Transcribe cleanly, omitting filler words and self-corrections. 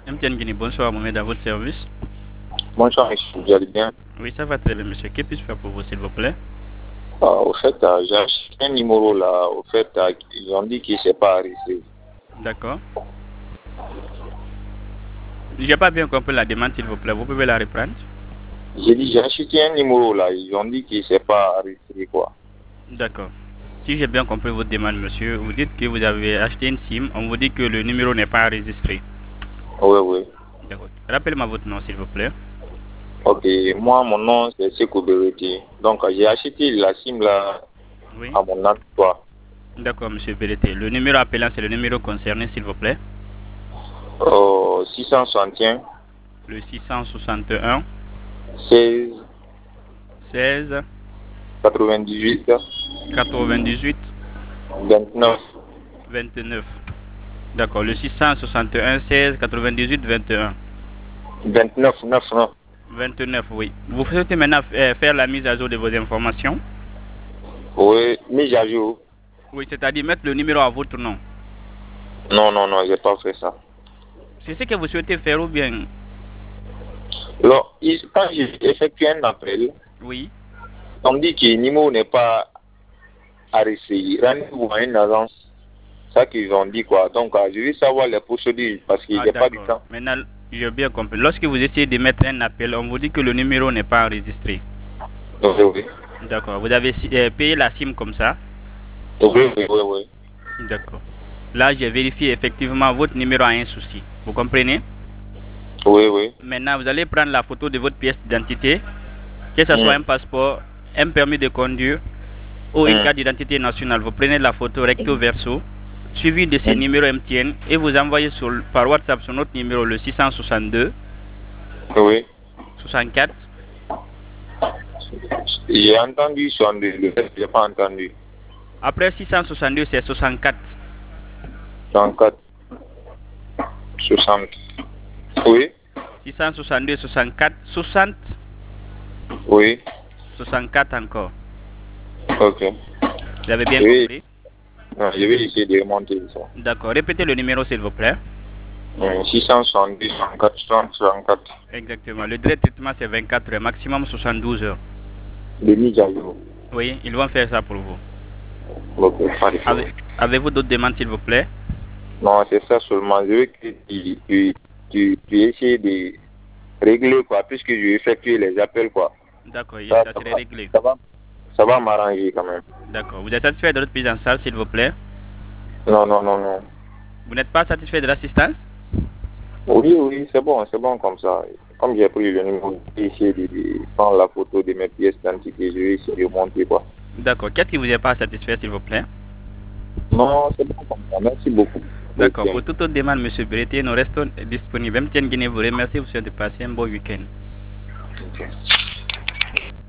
MTN Guinée, bonsoir, Mohamed, à votre service. Bonsoir, monsieur, vous allez bien? Oui, ça va très bien, monsieur. Que puis-je faire pour vous, s'il vous plaît? Au fait, j'ai acheté un numéro là. Au fait, ils ont dit qu'il ne s'est pas arrêté. D'accord. J'ai pas bien compris la demande, s'il vous plaît. Vous pouvez la reprendre? J'ai dit, j'ai acheté un numéro là. Ils ont dit qu'il ne s'est pas arrêté, quoi. D'accord. Si j'ai bien compris votre demande, monsieur, vous dites que vous avez acheté une SIM. On vous dit que le numéro n'est pas enregistré. Oui, oui. D'accord. Rappelez-moi votre nom, s'il vous plaît. Ok, moi, mon nom, c'est Sekou Bereti. Donc, j'ai acheté la SIM là Oui. à mon emploi. D'accord, monsieur Belleté. Le numéro appelant, c'est le numéro concerné, s'il vous plaît. 661 Le 661 16 16 98 98 29 29. D'accord. Le 661 16 98 21. 29 9 9. 29, oui. Vous souhaitez maintenant faire la mise à jour de vos informations? Oui, mise à jour. Oui, c'est-à-dire mettre le numéro à votre nom. Non, non, non, j'ai pas fait ça. C'est ce que vous souhaitez faire ou bien? Alors, quand j'ai effectué un appel, Oui. on me dit que le numéro n'est pas arrêté. Rendez-vous à une agence. Ça qu'ils ont dit quoi. Donc, je veux savoir les procédures parce qu'il Ah, n'y a pas du d'accord. temps. Maintenant, j'ai bien compris. Lorsque vous essayez de mettre un appel, on vous dit que le numéro n'est pas enregistré. Donc, oui. D'accord. Vous avez payé la SIM comme ça? Oui, oui, oui, oui. D'accord. Là, j'ai vérifié effectivement votre numéro a un souci. Vous comprenez? Oui, oui. Maintenant, vous allez prendre la photo de votre pièce d'identité, que ce soit un passeport, un permis de conduire ou une carte d'identité nationale. Vous prenez la photo recto verso, suivi de ces numéros MTN et vous envoyez par WhatsApp sur notre numéro le 662 Oui. 64. J'ai entendu son le reste, je n'ai pas entendu. Après 662, c'est 64. 34, 60. Oui. 662, 64, 60, Oui. 64 encore. Ok. Vous avez bien Oui. compris? Non, je vais essayer de remonter ça. D'accord. Répétez le numéro, s'il vous plaît. 670, 64, 60, 64. Exactement. Le délai de traitement, c'est 24 heures, maximum 72 heures. De mise à jour. Oui, ils vont faire ça pour vous. Ok, pas de problème. Avez-vous d'autres demandes, s'il vous plaît? Non, c'est ça seulement. Je veux que tu essaies de régler, quoi, puisque je vais effectuer les appels, quoi. D'accord, Ça, ça ça serait va, réglé. ça va m'arranger quand même. D'accord. Vous êtes satisfait de votre prise en charge, s'il vous plaît? Non, non, non, non. Vous n'êtes pas satisfait de l'assistance? Oui, oui, c'est bon comme ça. Comme j'ai pris le numéro, j'ai essayé de prendre la photo de mes pièces d'identité, je vais essayer de monter, quoi. D'accord. Qu'est-ce qui vous est pas satisfait, s'il vous plaît? Non, c'est bon comme ça. Merci beaucoup. D'accord. Pour toute autre demande, M. Beretier, nous restons disponibles. MTN Guinée vous remercie. Vous souhaite de passer un bon week-end. Ok.